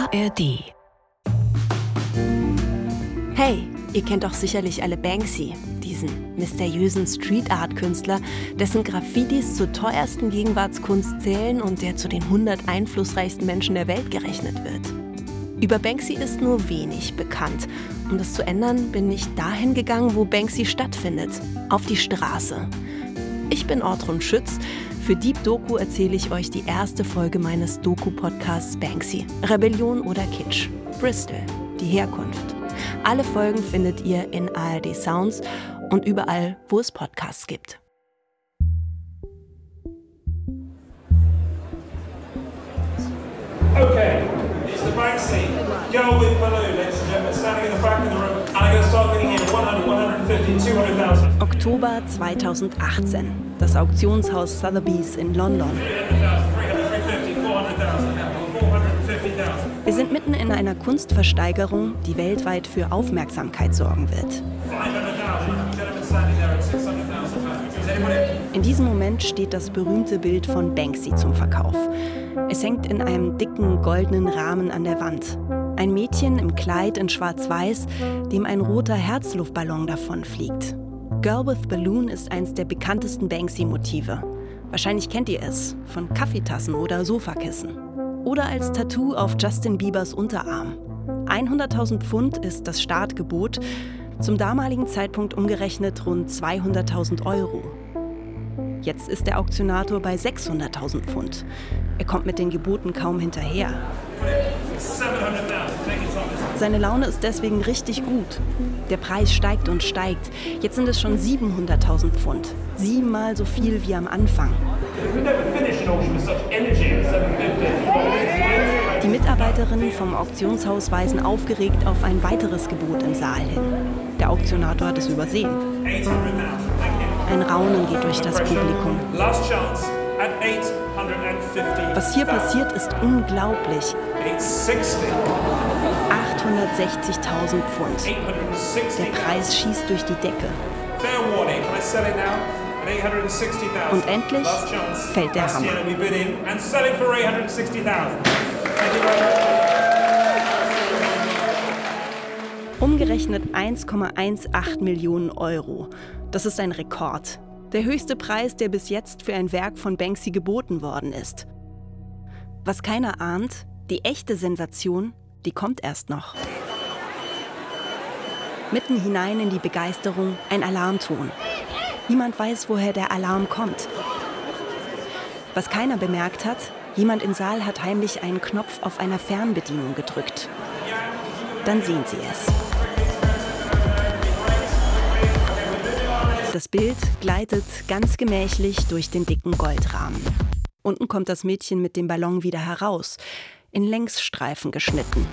ARD. Hey, ihr kennt doch sicherlich alle Banksy, diesen mysteriösen Street-Art-Künstler, dessen Graffitis zur teuersten Gegenwartskunst zählen und der zu den 100 einflussreichsten Menschen der Welt gerechnet wird. Über Banksy ist nur wenig bekannt. Um das zu ändern, bin ich dahin gegangen, wo Banksy stattfindet, auf die Straße. Ich bin Ortrun Schütz. Für Deep Doku erzähle ich euch die erste Folge meines Doku-Podcasts Banksy, Rebellion oder Kitsch, Bristol, die Herkunft. Alle Folgen findet ihr in ARD Sounds und überall, wo es Podcasts gibt. Okay, it's the Banksy girl with balloon, ladies and gentlemen, standing in the back of the room. And I'm going to start getting in 100, 150, 200,000. Oktober 2018. Das Auktionshaus Sotheby's in London. 350, 400,000, 450,000. Wir sind mitten in einer Kunstversteigerung, die weltweit für Aufmerksamkeit sorgen wird. 500,000. Gentlemen standing there at 600,000 pounds. Is anybody? In diesem Moment steht das berühmte Bild von Banksy zum Verkauf. Es hängt in einem dicken, goldenen Rahmen an der Wand. Ein Mädchen im Kleid in schwarz-weiß, dem ein roter Herzluftballon davonfliegt. Girl with Balloon ist eines der bekanntesten Banksy-Motive. Wahrscheinlich kennt ihr es, von Kaffeetassen oder Sofakissen. Oder als Tattoo auf Justin Biebers Unterarm. 100.000 Pfund ist das Startgebot, zum damaligen Zeitpunkt umgerechnet rund 200.000 Euro. Jetzt ist der Auktionator bei 600.000 Pfund. Er kommt mit den Geboten kaum hinterher. 700,000. Thank you, Thomas. Seine Laune ist deswegen richtig gut. Der Preis steigt und steigt. Jetzt sind es schon 700.000 Pfund. 7-mal so viel wie am Anfang. We never finish an auction with such energy at 750. Die Mitarbeiterinnen vom Auktionshaus weisen aufgeregt auf ein weiteres Gebot im Saal hin. Der Auktionator hat es übersehen. 800,000. Thank you. Ein Raunen geht durch das Publikum. Last chance at 850. Was hier passiert, ist unglaublich. 860. 860.000 Pfund. 860. Der Preis schießt durch die Decke. Fair warning. Can I sell it now? At 860,000. Und endlich Last chance. fällt der Last Hammer. year we bid in and sell it for 860,000. Thank you very much. Umgerechnet 1,18 Millionen Euro. Das ist ein Rekord. Der höchste Preis, der bis jetzt für ein Werk von Banksy geboten worden ist. Was keiner ahnt, die echte Sensation, die kommt erst noch. Mitten hinein in die Begeisterung ein Alarmton. Niemand weiß, woher der Alarm kommt. Was keiner bemerkt hat, jemand im Saal hat heimlich einen Knopf auf einer Fernbedienung gedrückt. Dann sehen Sie es. Das Bild gleitet ganz gemächlich durch den dicken Goldrahmen. Unten kommt das Mädchen mit dem Ballon wieder heraus, in Längsstreifen geschnitten.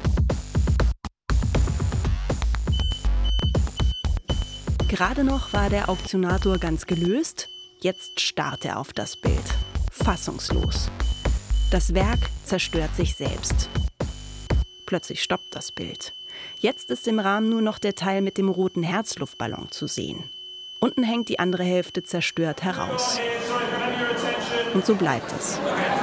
Gerade noch war der Auktionator ganz gelöst, jetzt starrt er auf das Bild. Fassungslos. Das Werk zerstört sich selbst. Plötzlich stoppt das Bild. Jetzt ist im Rahmen nur noch der Teil mit dem roten Herzluftballon zu sehen. Unten hängt die andere Hälfte zerstört heraus. Und so bleibt es.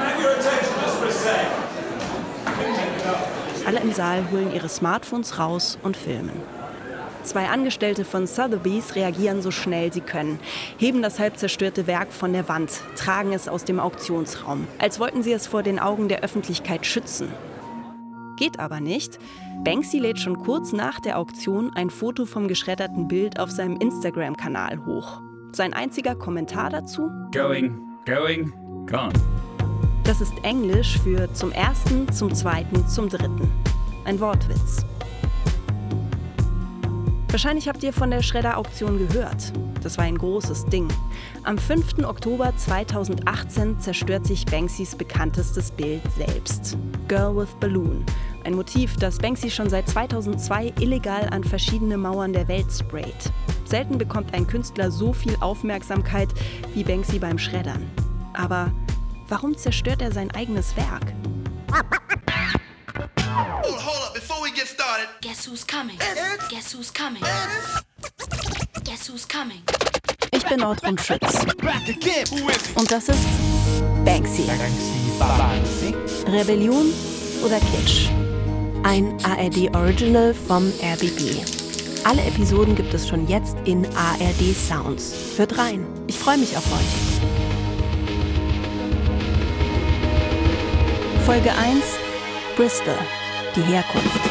Alle im Saal holen ihre Smartphones raus und filmen. 2 Angestellte von Sotheby's reagieren so schnell sie können, heben das halb zerstörte Werk von der Wand, tragen es aus dem Auktionsraum, als wollten sie es vor den Augen der Öffentlichkeit schützen. Geht aber nicht. Banksy lädt schon kurz nach der Auktion ein Foto vom geschredderten Bild auf seinem Instagram-Kanal hoch. Sein einziger Kommentar dazu? Going, gone. Das ist Englisch für zum ersten, zum zweiten, zum dritten. Ein Wortwitz. Wahrscheinlich habt ihr von der Schredder-Auktion gehört. Das war ein großes Ding. Am 5. Oktober 2018 zerstört sich Banksys bekanntestes Bild selbst. Girl with Balloon. Ein Motiv, das Banksy schon seit 2002 illegal an verschiedene Mauern der Welt sprayt. Selten bekommt ein Künstler so viel Aufmerksamkeit wie Banksy beim Schreddern. Aber warum zerstört er sein eigenes Werk? Hold up, before we get started. Guess who's coming? Guess who's coming? Guess who's coming? Ich bin Ortrun Schütz. Und das ist Banksy. Rebellion oder Kitsch? Ein ARD-Original vom RBB. Alle Episoden gibt es schon jetzt in ARD Sounds. Hört rein, ich freue mich auf euch. Folge 1: Bristol, die Herkunft.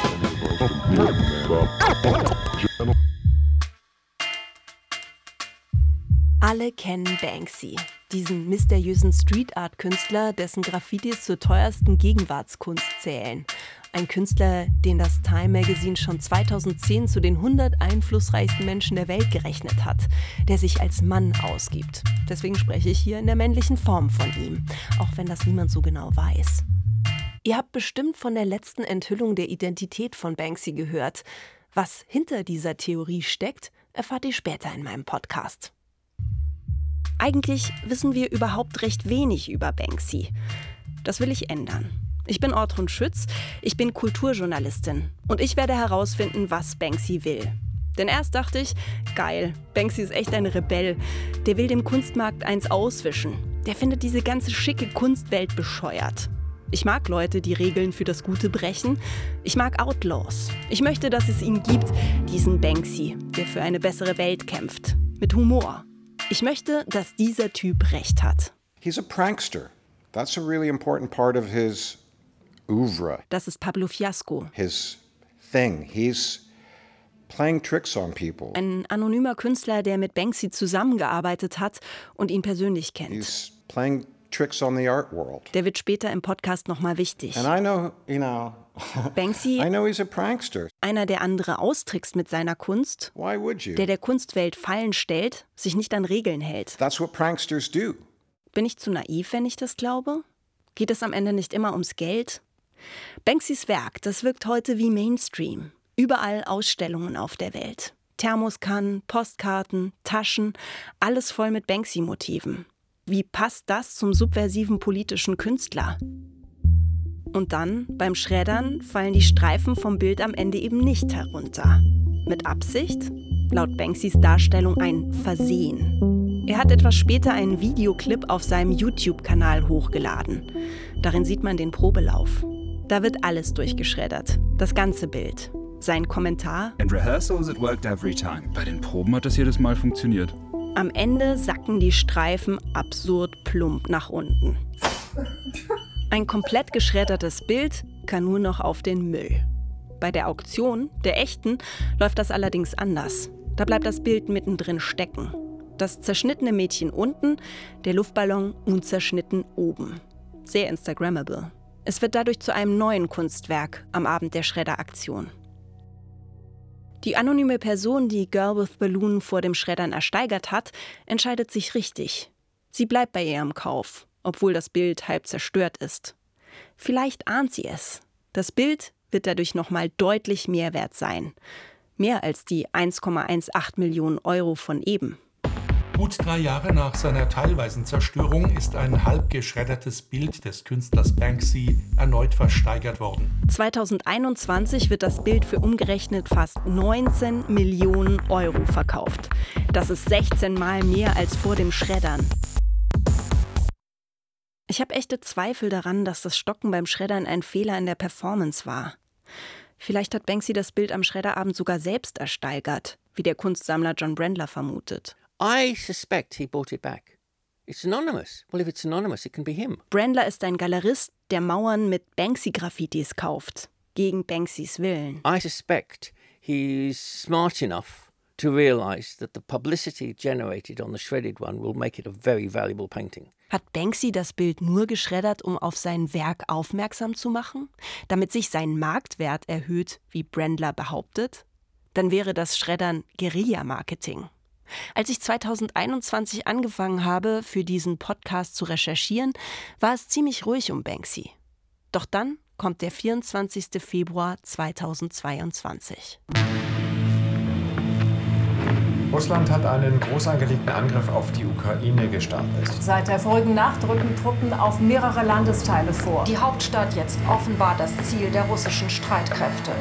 Alle kennen Banksy, diesen mysteriösen Street-Art-Künstler, dessen Graffitis zur teuersten Gegenwartskunst zählen. Ein Künstler, den das Time Magazine schon 2010 zu den 100 einflussreichsten Menschen der Welt gerechnet hat, der sich als Mann ausgibt. Deswegen spreche ich hier in der männlichen Form von ihm, auch wenn das niemand so genau weiß. Ihr habt bestimmt von der letzten Enthüllung der Identität von Banksy gehört. Was hinter dieser Theorie steckt, erfahrt ihr später in meinem Podcast. Eigentlich wissen wir überhaupt recht wenig über Banksy. Das will ich ändern. Ich bin Ortrun Schütz, ich bin Kulturjournalistin und ich werde herausfinden, was Banksy will. Denn erst dachte ich, geil, Banksy ist echt ein Rebell. Der will dem Kunstmarkt eins auswischen. Der findet diese ganze schicke Kunstwelt bescheuert. Ich mag Leute, die Regeln für das Gute brechen. Ich mag Outlaws. Ich möchte, dass es ihn gibt, diesen Banksy, der für eine bessere Welt kämpft. Mit Humor. Ich möchte, dass dieser Typ recht hat. He's a prankster. That's a really important part of his oeuvre. Das ist Pablo Fiasco. His thing. He's playing tricks on people. Ein anonymer Künstler, der mit Banksy zusammengearbeitet hat und ihn persönlich kennt. He's playing tricks on the art world. Der wird später im Podcast nochmal wichtig. And I know, Banksy, I know he's a prankster. einer, der andere austrickst mit seiner Kunst, Why would you? der Kunstwelt Fallen stellt, sich nicht an Regeln hält. That's what pranksters do. Bin ich zu naiv, wenn ich das glaube? Geht es am Ende nicht immer ums Geld? Banksys Werk, das wirkt heute wie Mainstream. Überall Ausstellungen auf der Welt. Thermoskannen, Postkarten, Taschen, alles voll mit Banksy-Motiven. Wie passt das zum subversiven politischen Künstler? Und dann, beim Schreddern, fallen die Streifen vom Bild am Ende eben nicht herunter. Mit Absicht? Laut Banksys Darstellung ein Versehen. Er hat etwas später einen Videoclip auf seinem YouTube-Kanal hochgeladen. Darin sieht man den Probelauf. Da wird alles durchgeschreddert, das ganze Bild. Sein Kommentar: In rehearsals it worked every time. Bei den Proben hat das jedes Mal funktioniert. Am Ende sacken die Streifen absurd plump nach unten. Ein komplett geschreddertes Bild kann nur noch auf den Müll. Bei der Auktion, der echten, läuft das allerdings anders. Da bleibt das Bild mittendrin stecken. Das zerschnittene Mädchen unten, der Luftballon unzerschnitten oben. Sehr Instagrammable. Es wird dadurch zu einem neuen Kunstwerk am Abend der Schredderaktion. Die anonyme Person, die Girl with Balloon vor dem Schreddern ersteigert hat, entscheidet sich richtig. Sie bleibt bei ihrem Kauf, obwohl das Bild halb zerstört ist. Vielleicht ahnt sie es. Das Bild wird dadurch nochmal deutlich mehr wert sein. Mehr als die 1,18 Millionen Euro von eben. Gut 3 Jahre nach seiner teilweisen Zerstörung ist ein halb geschreddertes Bild des Künstlers Banksy erneut versteigert worden. 2021 wird das Bild für umgerechnet fast 19 Millionen Euro verkauft. Das ist 16 Mal mehr als vor dem Schreddern. Ich habe echte Zweifel daran, dass das Stocken beim Schreddern ein Fehler in der Performance war. Vielleicht hat Banksy das Bild am Schredderabend sogar selbst ersteigert, wie der Kunstsammler John Brendler vermutet. I suspect he bought it back. It's anonymous. Well, if it's anonymous, it can be him. Brendler ist ein Galerist, der Mauern mit Banksy-Graffitis kauft. Gegen Banksys Willen. I suspect he's smart enough to realize that the publicity generated on the shredded one will make it a very valuable painting. Hat Banksy das Bild nur geschreddert, um auf sein Werk aufmerksam zu machen? Damit sich sein Marktwert erhöht, wie Brendler behauptet? Dann wäre das Schreddern Guerilla-Marketing. Als ich 2021 angefangen habe, für diesen Podcast zu recherchieren, war es ziemlich ruhig um Banksy. Doch dann kommt der 24. Februar 2022. Russland hat einen groß angelegten Angriff auf die Ukraine gestartet. Seit der vorigen Nacht rücken Truppen auf mehrere Landesteile vor. Die Hauptstadt jetzt offenbar das Ziel der russischen Streitkräfte.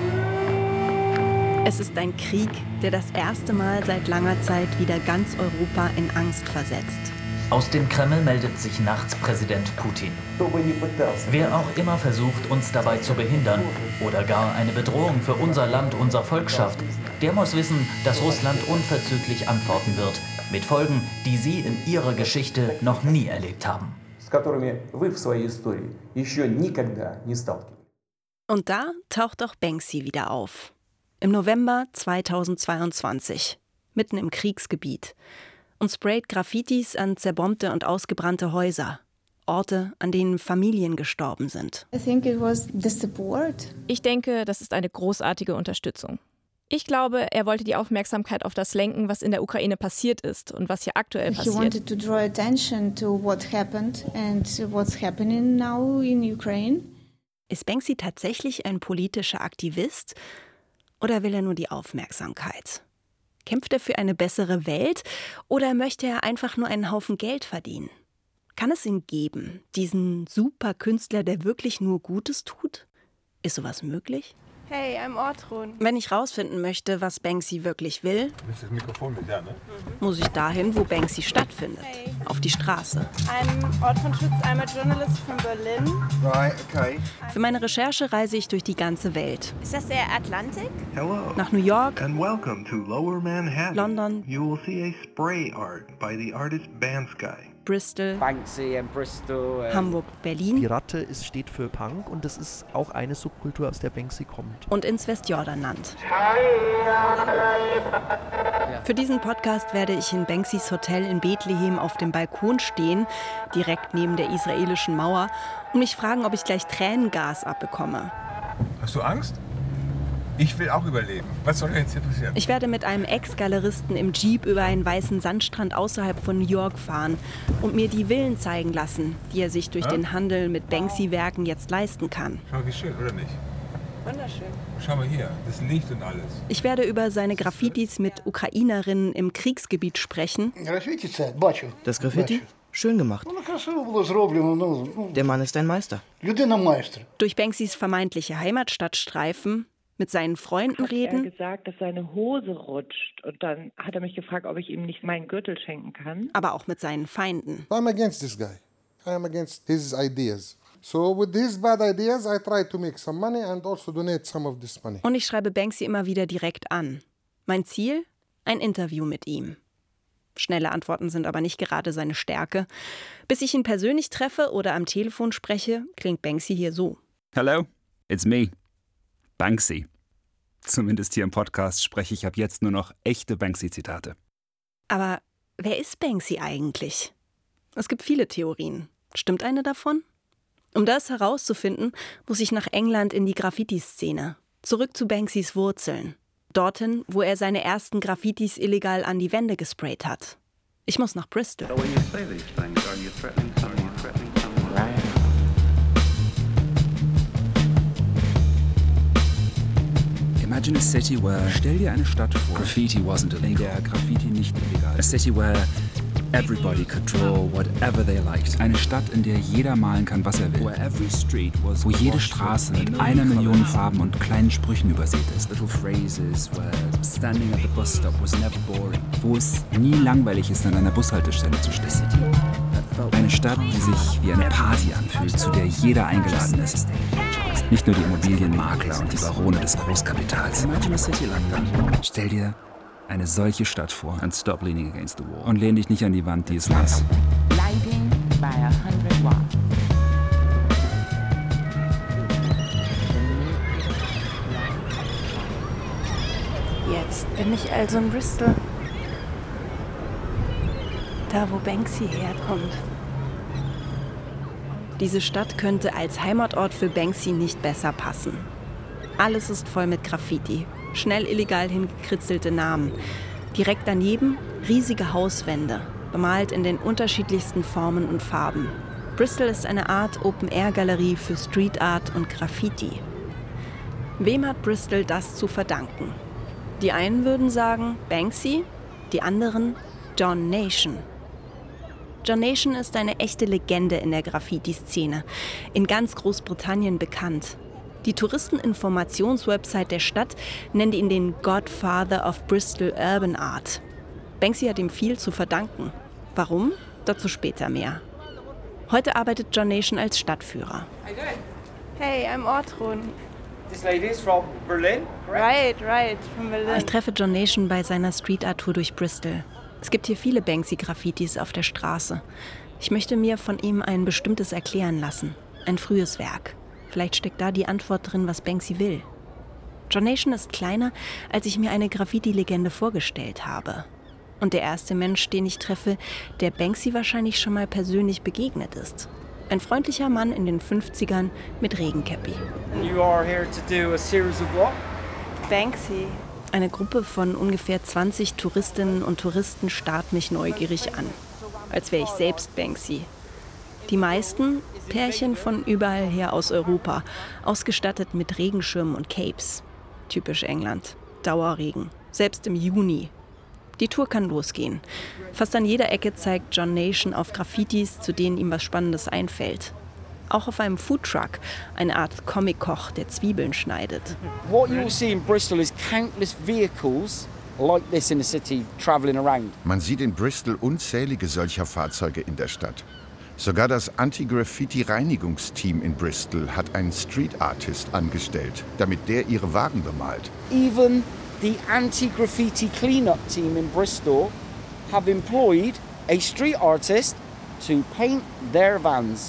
Es ist ein Krieg, der das erste Mal seit langer Zeit wieder ganz Europa in Angst versetzt. Aus dem Kreml meldet sich nachts Präsident Putin. Wer auch immer versucht, uns dabei zu behindern oder gar eine Bedrohung für unser Land, unser Volk schafft, der muss wissen, dass Russland unverzüglich antworten wird, mit Folgen, die Sie in Ihrer Geschichte noch nie erlebt haben. Und da taucht auch Banksy wieder auf. Im November 2022, mitten im Kriegsgebiet, und sprayt Graffitis an zerbombte und ausgebrannte Häuser. Orte, an denen Familien gestorben sind. Ich denke, das ist eine großartige Unterstützung. Ich glaube, er wollte die Aufmerksamkeit auf das lenken, was in der Ukraine passiert ist und was hier aktuell passiert. Ist Banksy tatsächlich ein politischer Aktivist oder will er nur die Aufmerksamkeit? Kämpft er für eine bessere Welt oder möchte er einfach nur einen Haufen Geld verdienen? Kann es ihn geben, diesen Superkünstler, der wirklich nur Gutes tut? Ist sowas möglich? Hey, I'm Ortrun. Wenn ich rausfinden möchte, was Banksy wirklich will, das Mikrofon mit, ja, ne? muss ich dahin, wo Banksy stattfindet. Hey. Auf die Straße. I'm Ortrun Schütz, I'm a journalist from Berlin. Right, okay. Für meine Recherche reise ich durch die ganze Welt. Ist das der Atlantik? Hello. Nach New York, and welcome to Lower Manhattan. London, You will see a spray art by the artist Banksy. Bristol, Banksy and Bristol, Hamburg, Berlin. Die Ratte steht für Punk und das ist auch eine Subkultur, aus der Banksy kommt. Und ins Westjordanland. Für diesen Podcast werde ich in Banksys Hotel in Bethlehem auf dem Balkon stehen, direkt neben der israelischen Mauer, und mich fragen, ob ich gleich Tränengas abbekomme. Hast du Angst? Ich will auch überleben. Was soll jetzt hier passieren? Ich werde mit einem Ex-Galeristen im Jeep über einen weißen Sandstrand außerhalb von New York fahren und mir die Villen zeigen lassen, die er sich durch den Handel mit Banksy-Werken jetzt leisten kann. Schau, wie schön, oder nicht? Wunderschön. Schau mal hier, das Licht und alles. Ich werde über seine Graffitis mit Ukrainerinnen im Kriegsgebiet sprechen. Das Graffiti? Schön gemacht. Der Mann ist ein Meister. Durch Banksys vermeintliche Heimatstadt streifen, mit seinen Freunden reden. Er hat gesagt, dass seine Hose rutscht. Und dann hat er mich gefragt, ob ich ihm nicht meinen Gürtel schenken kann. Aber auch mit seinen Feinden. I'm against this guy. I'm against his ideas. So with his bad ideas, I try to make some money and also donate some of this money. Und ich schreibe Banksy immer wieder direkt an. Mein Ziel? Ein Interview mit ihm. Schnelle Antworten sind aber nicht gerade seine Stärke. Bis ich ihn persönlich treffe oder am Telefon spreche, klingt Banksy hier so. Hello, it's me. Banksy. Zumindest hier im Podcast spreche ich ab jetzt nur noch echte Banksy-Zitate. Aber wer ist Banksy eigentlich? Es gibt viele Theorien. Stimmt eine davon? Um das herauszufinden, muss ich nach England in die Graffiti-Szene. Zurück zu Banksys Wurzeln. Dorthin, wo er seine ersten Graffitis illegal an die Wände gesprayt hat. Ich muss nach Bristol. Imagine a city where, stell dir eine Stadt vor, Graffiti wasn't illegal, in der Graffiti nicht illegal. A city where everybody could draw whatever they liked. Eine Stadt, in der jeder malen kann, was er will. Where every street was wo jede Straße mit 1 Million Farben und kleinen Sprüchen übersät ist. Little phrases where standing at the bus stop was never boring. Wo es nie langweilig ist, an einer Bushaltestelle zu stehen. Eine Stadt, die sich wie eine Party anfühlt, zu der jeder eingeladen ist. Nicht nur die Immobilienmakler und die Barone des Großkapitals. Stell dir eine solche Stadt vor. And stop leaning against the wall. Und lehn dich nicht an die Wand, die ist nass. Lighting by 100 Watt. Jetzt bin ich also in Bristol. Da, wo Banksy herkommt. Diese Stadt könnte als Heimatort für Banksy nicht besser passen. Alles ist voll mit Graffiti, schnell illegal hingekritzelte Namen. Direkt daneben riesige Hauswände, bemalt in den unterschiedlichsten Formen und Farben. Bristol ist eine Art Open-Air-Galerie für Street Art und Graffiti. Wem hat Bristol das zu verdanken? Die einen würden sagen Banksy, die anderen John Nation. John Nation ist eine echte Legende in der Graffiti-Szene, in ganz Großbritannien bekannt. Die Touristeninformationswebsite der Stadt nennt ihn den Godfather of Bristol Urban Art. Banksy hat ihm viel zu verdanken. Warum? Dazu später mehr. Heute arbeitet John Nation als Stadtführer. Hey, I'm Ortrun. This lady is from Berlin? Right, from Berlin. Ich treffe John Nation bei seiner Street Art Tour durch Bristol. Es gibt hier viele Banksy-Graffitis auf der Straße. Ich möchte mir von ihm ein bestimmtes erklären lassen. Ein frühes Werk. Vielleicht steckt da die Antwort drin, was Banksy will. John Nation ist kleiner, als ich mir eine Graffiti-Legende vorgestellt habe. Und der erste Mensch, den ich treffe, der Banksy wahrscheinlich schon mal persönlich begegnet ist. Ein freundlicher Mann in den 50ern mit Regenkäppi. You are here to do a series of what? Banksy. Eine Gruppe von ungefähr 20 Touristinnen und Touristen starrt mich neugierig an. Als wäre ich selbst Banksy. Die meisten Pärchen von überall her aus Europa, ausgestattet mit Regenschirmen und Capes. Typisch England. Dauerregen. Selbst im Juni. Die Tour kann losgehen. Fast an jeder Ecke zeigt John Nation auf Graffitis, zu denen ihm was Spannendes einfällt. Auch auf einem Foodtruck, eine Art Comic-Koch, der Zwiebeln schneidet. What you will see in Bristol is countless vehicles like this in the city traveling around. Man sieht in Bristol unzählige solcher Fahrzeuge in der Stadt. Sogar das Anti-Graffiti-Reinigungsteam in Bristol hat einen Street-Artist angestellt, damit der ihre Wagen bemalt. Even the anti-graffiti cleanup team in Bristol have employed a street artist to paint their vans.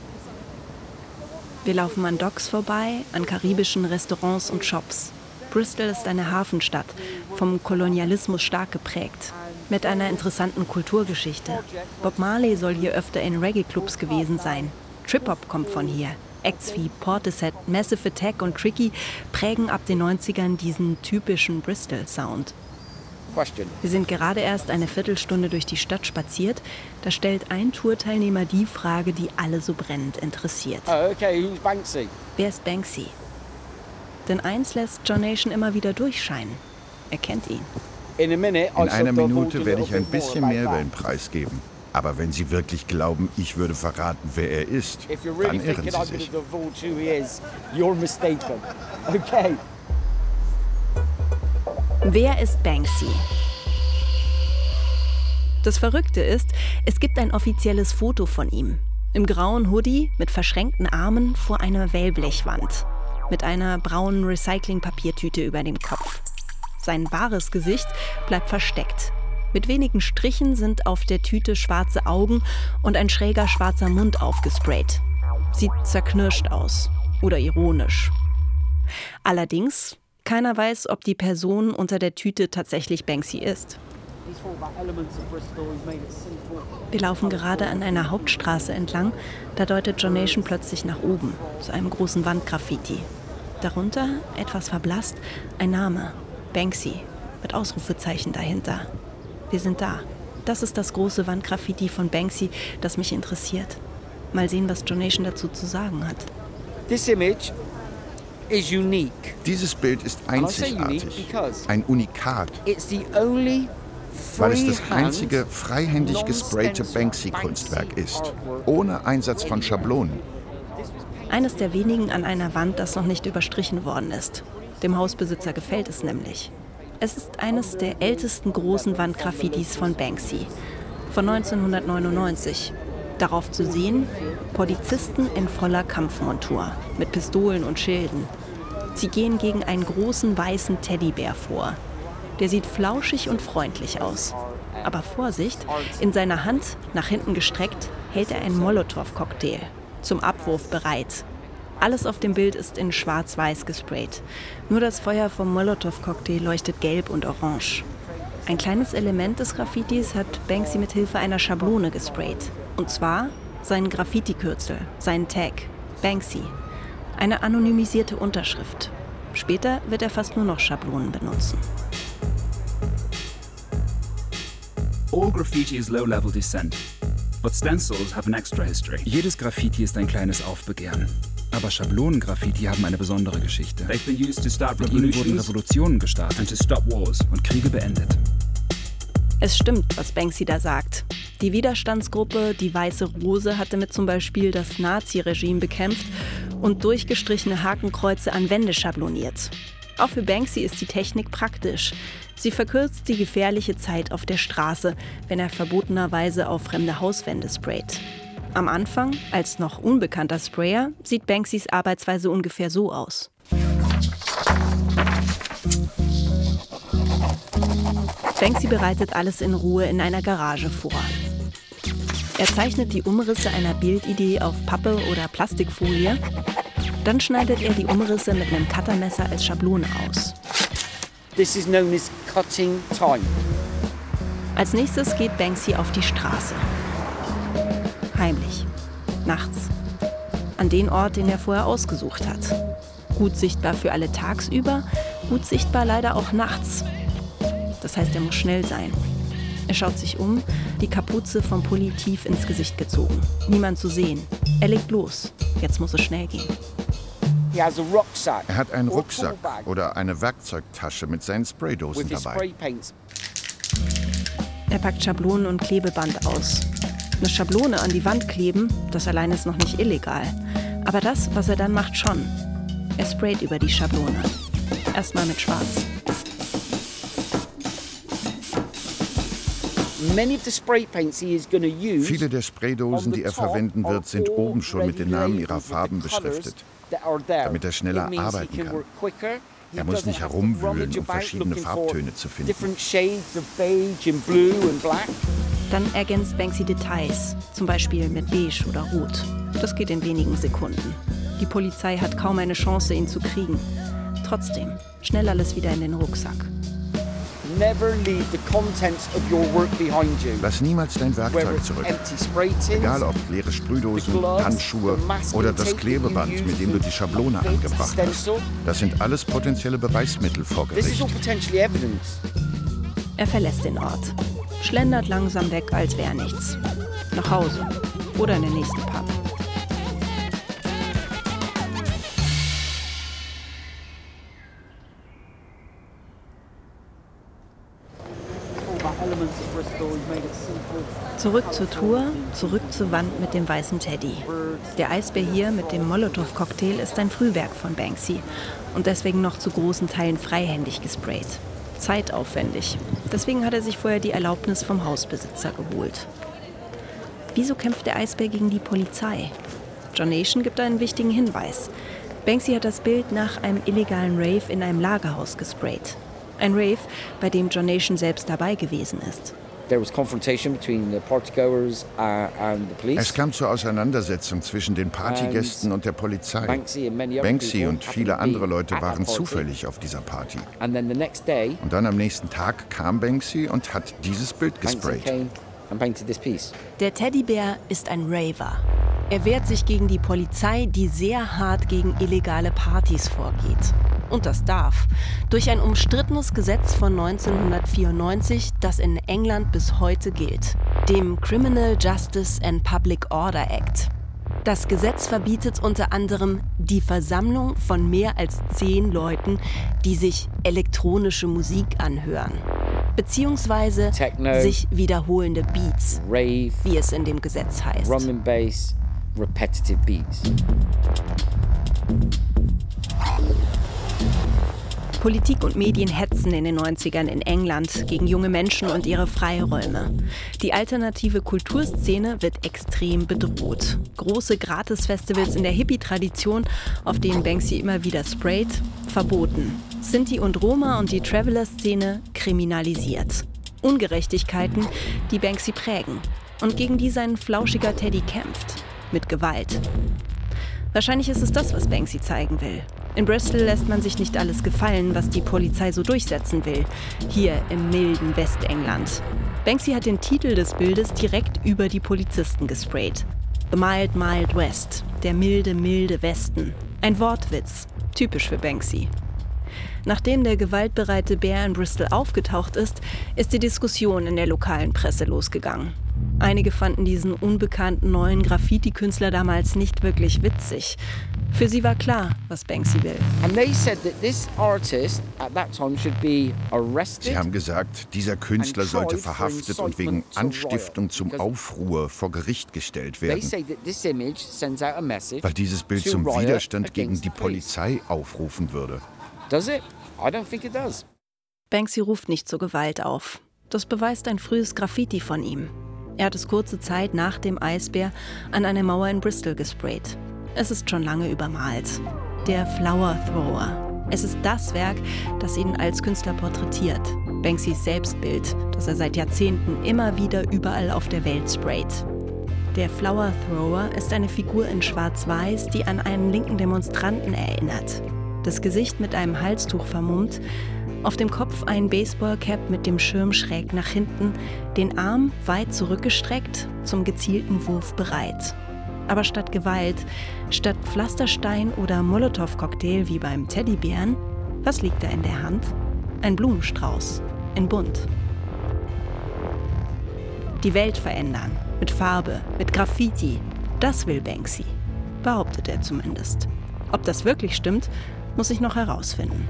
Wir laufen an Docks vorbei, an karibischen Restaurants und Shops. Bristol ist eine Hafenstadt, vom Kolonialismus stark geprägt, mit einer interessanten Kulturgeschichte. Bob Marley soll hier öfter in Reggae-Clubs gewesen sein. Trip-Hop kommt von hier. Acts wie Portishead, Massive Attack und Tricky prägen ab den 90ern diesen typischen Bristol-Sound. Wir sind gerade erst eine Viertelstunde durch die Stadt spaziert. Da stellt ein Tourteilnehmer die Frage, die alle so brennend interessiert. Oh, okay, who's Banksy? Wer ist Banksy? Denn eins lässt John Nation immer wieder durchscheinen. Er kennt ihn. In einer Minute werde ich ein bisschen mehr über den Preis geben. Aber wenn Sie wirklich glauben, ich würde verraten, wer er ist, dann irren Sie sich. Okay. Wer ist Banksy? Das Verrückte ist, es gibt ein offizielles Foto von ihm. Im grauen Hoodie mit verschränkten Armen vor einer Wellblechwand. Mit einer braunen Recyclingpapiertüte über dem Kopf. Sein wahres Gesicht bleibt versteckt. Mit wenigen Strichen sind auf der Tüte schwarze Augen und ein schräger schwarzer Mund aufgesprayt. Sieht zerknirscht aus oder ironisch. Allerdings, keiner weiß, ob die Person unter der Tüte tatsächlich Banksy ist. Wir laufen gerade an einer Hauptstraße entlang, da deutet John Nation plötzlich nach oben, zu einem großen Wandgraffiti. Darunter, etwas verblasst, ein Name, Banksy, mit Ausrufezeichen dahinter. Wir sind da. Das ist das große Wandgraffiti von Banksy, das mich interessiert. Mal sehen, was John Nation dazu zu sagen hat. This image is unique. Dieses Bild ist einzigartig, ein Unikat, weil es das einzige freihändig gesprayte Banksy-Kunstwerk ist, ohne Einsatz von Schablonen. Eines der wenigen an einer Wand, das noch nicht überstrichen worden ist. Dem Hausbesitzer gefällt es nämlich. Es ist eines der ältesten großen Wandgraffitis von Banksy, von 1999. Darauf zu sehen, Polizisten in voller Kampfmontur, mit Pistolen und Schilden. Sie gehen gegen einen großen weißen Teddybär vor. Der sieht flauschig und freundlich aus. Aber Vorsicht, in seiner Hand, nach hinten gestreckt, hält er einen Molotow-Cocktail, zum Abwurf bereit. Alles auf dem Bild ist in schwarz-weiß gesprayt. Nur das Feuer vom Molotow-Cocktail leuchtet gelb und orange. Ein kleines Element des Graffitis hat Banksy mit Hilfe einer Schablone gesprayt. Und zwar seinen Graffiti-Kürzel, seinen Tag, Banksy. Eine anonymisierte Unterschrift. Später wird er fast nur noch Schablonen benutzen. All graffiti is low-level dissent, but stencils have an extra history. Jedes Graffiti ist ein kleines Aufbegehren. Aber Schablonengraffiti haben eine besondere Geschichte. Mit ihnen wurden Revolutionen gestartet und Kriege beendet. Es stimmt, was Banksy da sagt. Die Widerstandsgruppe Die Weiße Rose hatte mit zum Beispiel das Nazi-Regime bekämpft und durchgestrichene Hakenkreuze an Wände schabloniert. Auch für Banksy ist die Technik praktisch. Sie verkürzt die gefährliche Zeit auf der Straße, wenn er verbotenerweise auf fremde Hauswände sprayt. Am Anfang, als noch unbekannter Sprayer, sieht Banksys Arbeitsweise ungefähr so aus. Banksy bereitet alles in Ruhe in einer Garage vor. Er zeichnet die Umrisse einer Bildidee auf Pappe oder Plastikfolie. Dann schneidet er die Umrisse mit einem Cuttermesser als Schablone aus. This is known as cutting time. Als nächstes geht Banksy auf die Straße. Heimlich. Nachts. An den Ort, den er vorher ausgesucht hat. Gut sichtbar für alle tagsüber, gut sichtbar leider auch nachts. Das heißt, er muss schnell sein. Er schaut sich um, die Kapuze vom Pulli tief ins Gesicht gezogen. Niemand zu sehen. Er legt los. Jetzt muss es schnell gehen. Er hat einen Rucksack oder eine Werkzeugtasche mit seinen Spraydosen dabei. Er packt Schablonen und Klebeband aus. Eine Schablone an die Wand kleben, das allein ist noch nicht illegal. Aber das, was er dann macht, schon. Er sprayt über die Schablone. Erstmal mit Schwarz. Viele der Spraydosen, die er verwenden wird, sind oben schon mit den Namen ihrer Farben beschriftet, damit er schneller arbeiten kann. Er muss nicht herumwühlen, um verschiedene Farbtöne zu finden. Dann ergänzt Banksy Details, zum Beispiel mit Beige oder Rot. Das geht in wenigen Sekunden. Die Polizei hat kaum eine Chance, ihn zu kriegen. Trotzdem, schnell alles wieder in den Rucksack. Lass niemals dein Werkzeug zurück. Egal ob leere Sprühdosen, Handschuhe oder das Klebeband, mit dem du die Schablone angebracht hast. Das sind alles potenzielle Beweismittel vor Gericht. Er verlässt den Ort. Schlendert langsam weg, als wäre nichts. Nach Hause oder in den nächsten Pub. Zurück zur Tour, zurück zur Wand mit dem weißen Teddy. Der Eisbär hier mit dem Molotow-Cocktail ist ein Frühwerk von Banksy und deswegen noch zu großen Teilen freihändig gesprayt. Zeitaufwendig. Deswegen hat er sich vorher die Erlaubnis vom Hausbesitzer geholt. Wieso kämpft der Eisbär gegen die Polizei? John Nation gibt einen wichtigen Hinweis. Banksy hat das Bild nach einem illegalen Rave in einem Lagerhaus gesprayt. Ein Rave, bei dem John Nation selbst dabei gewesen ist. Es kam zur Auseinandersetzung zwischen den Partygästen und der Polizei. Banksy und viele andere Leute waren zufällig auf dieser Party. Und dann am nächsten Tag kam Banksy und hat dieses Bild gesprayt. Der Teddybär ist ein Raver. Er wehrt sich gegen die Polizei, die sehr hart gegen illegale Partys vorgeht. Und das darf. Durch ein umstrittenes Gesetz von 1994, das in England bis heute gilt. Dem Criminal Justice and Public Order Act. Das Gesetz verbietet unter anderem die Versammlung von mehr als 10 Leuten, die sich elektronische Musik anhören. Beziehungsweise Techno, sich wiederholende Beats, Rave, wie es in dem Gesetz heißt. Drum and Bass, repetitive beats. Politik und Medien hetzen in den 90ern in England gegen junge Menschen und ihre Freiräume. Die alternative Kulturszene wird extrem bedroht. Große Gratisfestivals in der Hippie-Tradition, auf denen Banksy immer wieder sprayt, verboten. Sinti und Roma und die Traveler-Szene kriminalisiert. Ungerechtigkeiten, die Banksy prägen und gegen die sein flauschiger Teddy kämpft. Mit Gewalt. Wahrscheinlich ist es das, was Banksy zeigen will. In Bristol lässt man sich nicht alles gefallen, was die Polizei so durchsetzen will. Hier im milden Westengland. Banksy hat den Titel des Bildes direkt über die Polizisten gesprayt. The Mild, Mild West. Der milde, milde Westen. Ein Wortwitz. Typisch für Banksy. Nachdem der gewaltbereite Bär in Bristol aufgetaucht ist, ist die Diskussion in der lokalen Presse losgegangen. Einige fanden diesen unbekannten neuen Graffiti-Künstler damals nicht wirklich witzig. Für sie war klar, was Banksy will. Sie haben gesagt, dieser Künstler sollte verhaftet und wegen Anstiftung zum Aufruhr vor Gericht gestellt werden, weil dieses Bild zum Widerstand gegen die Polizei aufrufen würde. Does it? I don't think it does. Banksy ruft nicht zur Gewalt auf. Das beweist ein frühes Graffiti von ihm. Er hat es kurze Zeit nach dem Eisbär an eine Mauer in Bristol gesprayt. Es ist schon lange übermalt. Der Flower Thrower. Es ist das Werk, das ihn als Künstler porträtiert. Banksys Selbstbild, das er seit Jahrzehnten immer wieder überall auf der Welt sprayt. Der Flower Thrower ist eine Figur in Schwarz-Weiß, die an einen linken Demonstranten erinnert. Das Gesicht mit einem Halstuch vermummt, auf dem Kopf ein Baseballcap mit dem Schirm schräg nach hinten, den Arm weit zurückgestreckt, zum gezielten Wurf bereit. Aber statt Gewalt, statt Pflasterstein oder Molotow-Cocktail wie beim Teddybären, was liegt da in der Hand? Ein Blumenstrauß, in bunt. Die Welt verändern, mit Farbe, mit Graffiti, das will Banksy, behauptet er zumindest. Ob das wirklich stimmt, muss ich noch herausfinden.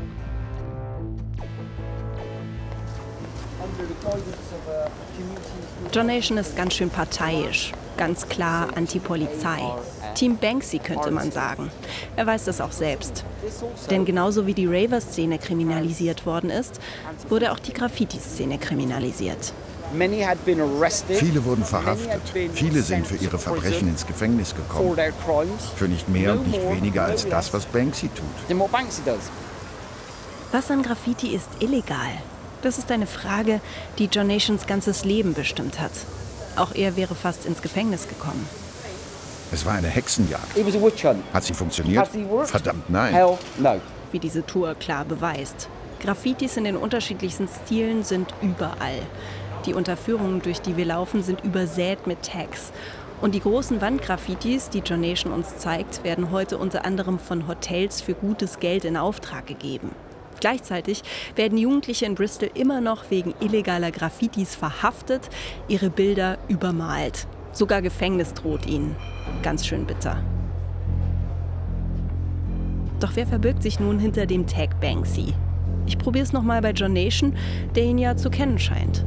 John Nation ist ganz schön parteiisch, ganz klar Anti-Polizei. Team Banksy könnte man sagen. Er weiß das auch selbst. Denn genauso wie die Raver-Szene kriminalisiert worden ist, wurde auch die Graffiti-Szene kriminalisiert. Viele wurden verhaftet. Viele sind für ihre Verbrechen ins Gefängnis gekommen. Für nicht mehr und nicht weniger als das, was Banksy tut. Was an Graffiti ist illegal? Das ist eine Frage, die John Nations ganzes Leben bestimmt hat. Auch er wäre fast ins Gefängnis gekommen. Es war eine Hexenjagd. Hat sie funktioniert? Verdammt nein. Wie diese Tour klar beweist. Graffitis in den unterschiedlichsten Stilen sind überall. Die Unterführungen, durch die wir laufen, sind übersät mit Tags. Und die großen Wandgraffitis, die John Nation uns zeigt, werden heute unter anderem von Hotels für gutes Geld in Auftrag gegeben. Gleichzeitig werden Jugendliche in Bristol immer noch wegen illegaler Graffitis verhaftet, ihre Bilder übermalt. Sogar Gefängnis droht ihnen. Ganz schön bitter. Doch wer verbirgt sich nun hinter dem Tag Banksy? Ich probiere es nochmal bei John Nation, der ihn ja zu kennen scheint.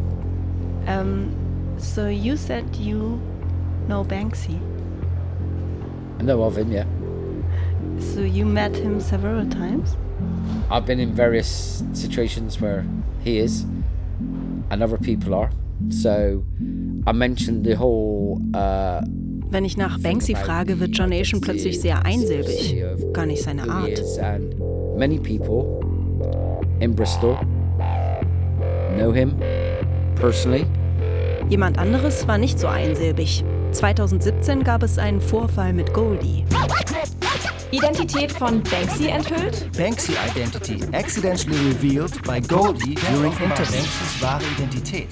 So you said you know Banksy? I know of him, yeah. So you met him several times? I've been in various situations where he is and other people are. So I mentioned the whole Wenn ich nach Banksy frage, wird John Nation plötzlich sehr einsilbig. Gar nicht seine Art. Many people in Bristol know him personally. Jemand anderes war nicht so einsilbig. 2017 gab es einen Vorfall mit Goldie. Identität von Banksy enthüllt? Banksy Identity accidentally revealed by Goldie during Banksys wahre Identität.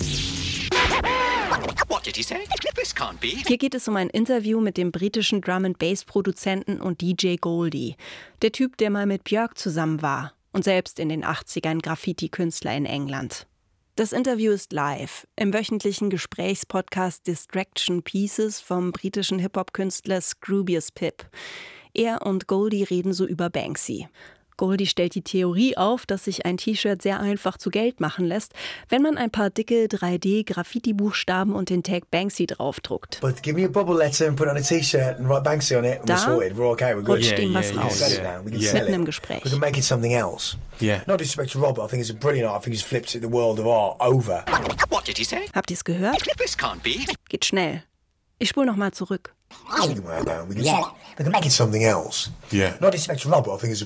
Hier geht es um ein Interview mit dem britischen Drum-and-Bass-Produzenten und DJ Goldie. Der Typ, der mal mit Björk zusammen war und selbst in den 80ern Graffiti-Künstler in England. Das Interview ist live im wöchentlichen Gesprächspodcast Distraction Pieces vom britischen Hip-Hop-Künstler Scroobius Pip. Er und Goldie reden so über Banksy. Goldie stellt die Theorie auf, dass sich ein T-Shirt sehr einfach zu Geld machen lässt, wenn man ein paar dicke 3D-Graffiti-Buchstaben und den Tag Banksy draufdruckt. But give me a bubble letter and put it on a T-shirt and write Banksy on it and we're sorted. We're okay, we're good. Rutscht ihm was raus. Mitten im Gespräch. We can make it something else. Not disrespect to Robert, I think it's a brilliant art. I think he's flipped the world of art over. What did he say? Habt ihr es gehört? This can't be. Geht schnell. Ich spule nochmal zurück. We can make it something else. Not disrespect to Robert, I think it's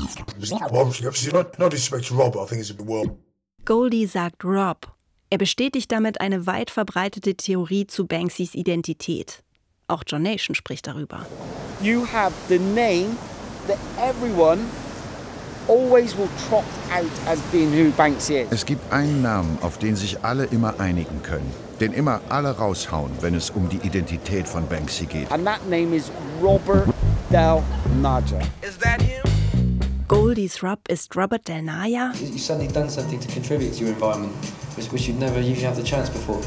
not disrespect to Robert, I think it's a world. Goldie sagt Rob. Er bestätigt damit eine weit verbreitete Theorie zu Banksys Identität. Auch John Nation spricht darüber. You have the name that everyone always will trot out as being who Banksy is. Es gibt einen Namen, auf den sich alle immer einigen können. Den immer alle raushauen, wenn es um die Identität von Banksy geht. And that name is Robert Del Naja. Is that him? Goldies Rob ist Robert Del Naja. You've suddenly done something to contribute to your environment, which you'd never usually have the chance before.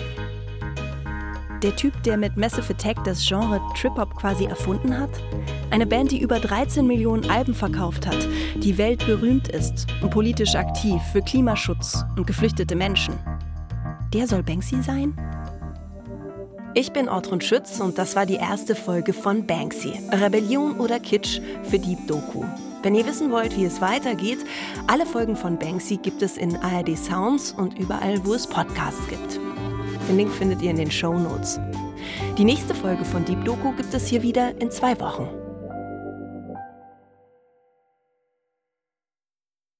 Der Typ, der mit Massive Attack das Genre Trip-Hop quasi erfunden hat? Eine Band, die über 13 Millionen Alben verkauft hat, die weltberühmt ist und politisch aktiv für Klimaschutz und geflüchtete Menschen. Der soll Banksy sein? Ich bin Ortrun Schütz und das war die erste Folge von Banksy. Rebellion oder Kitsch für Deep Doku. Wenn ihr wissen wollt, wie es weitergeht, alle Folgen von Banksy gibt es in ARD Sounds und überall, wo es Podcasts gibt. Den Link findet ihr in den Shownotes. Die nächste Folge von Deep Doku gibt es hier wieder in 2 Wochen.